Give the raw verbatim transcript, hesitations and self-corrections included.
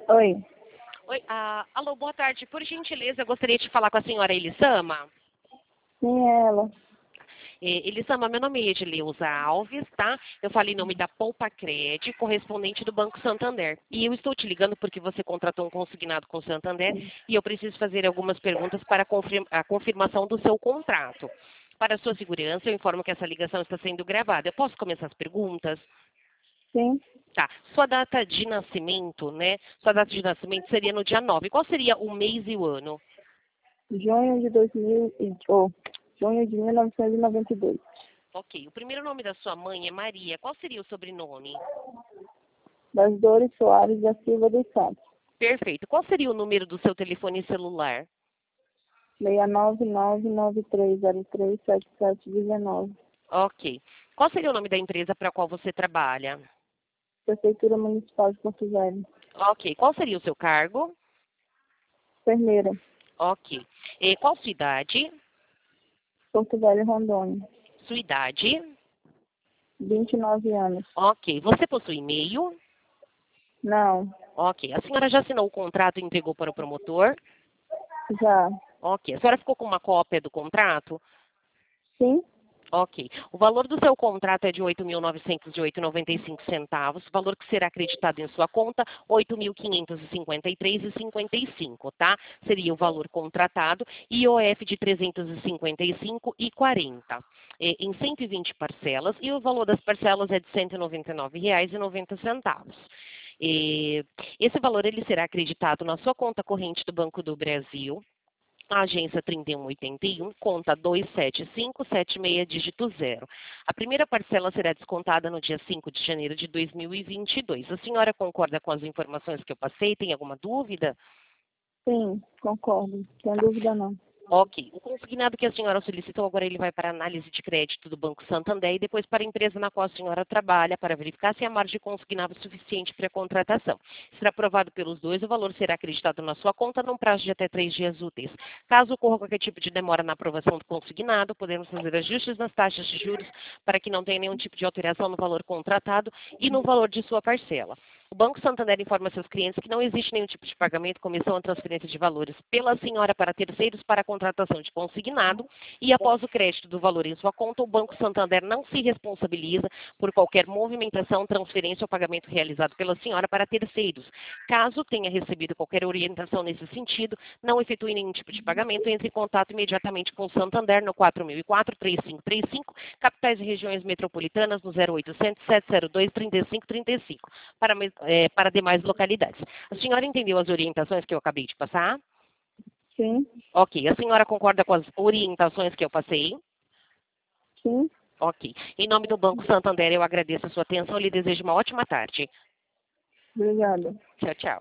Oi, Oi, ah, alô, boa tarde. Por gentileza, eu gostaria de falar com a senhora Elisama. quem é ela? Eh, Elisama, meu nome é Edileuza Alves, tá? Eu falo em nome da Poupa Cred, correspondente do Banco Santander. E eu estou te ligando porque você contratou um consignado com o Santander e eu preciso fazer algumas perguntas para a confirma- a confirmação do seu contrato. Para a sua segurança, eu informo que essa ligação está sendo gravada. Eu posso começar as perguntas? Sim, Tá. Sua data de nascimento, né? Sua data de nascimento seria no dia nove. Qual seria o mês e o ano? junho de dois mil e... Oh, junho de mil novecentos e noventa e dois. Ok. O primeiro nome da sua mãe é Maria. Qual seria o sobrenome? Das Dores Soares da Silva dos Santos. Perfeito. Qual seria o número do seu telefone celular? seis nove nove nove três zero três sete sete um nove. Ok. Qual seria o nome da empresa para a qual você trabalha? Prefeitura Municipal de Porto Velho. Ok. Qual seria o seu cargo? Enfermeira, Ok. E qual sua idade? Porto Velho, Rondônia. Sua idade? vinte e nove anos. Ok. Você possui e-mail? Não, Ok. A senhora já assinou o contrato e entregou para o promotor? já. Ok. A senhora ficou com uma cópia do contrato? Sim, Ok. O valor do seu contrato é de oito mil novecentos e oito reais e noventa e cinco centavos. O valor que será acreditado em sua conta, oito mil quinhentos e cinquenta e três reais e cinquenta e cinco centavos, tá? Seria o valor contratado. I O F de trezentos e cinquenta e cinco reais e quarenta centavos. É, em cento e vinte parcelas. E o valor das parcelas é de cento e noventa e nove reais e noventa centavos. É, esse valor ele será acreditado na sua conta corrente do Banco do Brasil. A agência trinta e um oitenta e um, conta dois sete cinco sete seis, dígito zero. A primeira parcela será descontada no dia cinco de janeiro de dois mil e vinte e dois. A senhora concorda com as informações que eu passei? Tem alguma dúvida? sim, concordo. Sem Tá. dúvida não. Ok. O consignado que a senhora solicitou, agora ele vai para a análise de crédito do Banco Santander e depois para a empresa na qual a senhora trabalha para verificar se a margem consignada é suficiente para a contratação. Será aprovado pelos dois, o valor será acreditado na sua conta num prazo de até três dias úteis. Caso ocorra qualquer tipo de demora na aprovação do consignado, podemos fazer ajustes nas taxas de juros para que não tenha nenhum tipo de alteração no valor contratado e no valor de sua parcela. O Banco Santander informa seus clientes que não existe nenhum tipo de pagamento, comissão ou transferência de valores pela senhora para terceiros para a contratação de consignado e após o crédito do valor em sua conta, o Banco Santander não se responsabiliza por qualquer movimentação, transferência ou pagamento realizado pela senhora para terceiros. Caso tenha recebido qualquer orientação nesse sentido, não efetue nenhum tipo de pagamento, entre em contato imediatamente com o Santander no quatro mil e quatro, três cinco três cinco, capitais e regiões metropolitanas no zero oitocentos, sete zero dois, trinta e cinco trinta e cinco, para, é, para demais localidades. A senhora entendeu as orientações que eu acabei de passar? Sim, Ok. A senhora concorda com as orientações que eu passei? sim. Ok. Em nome do Banco Santander, eu agradeço a sua atenção e lhe desejo uma ótima tarde. Obrigada. Tchau, tchau.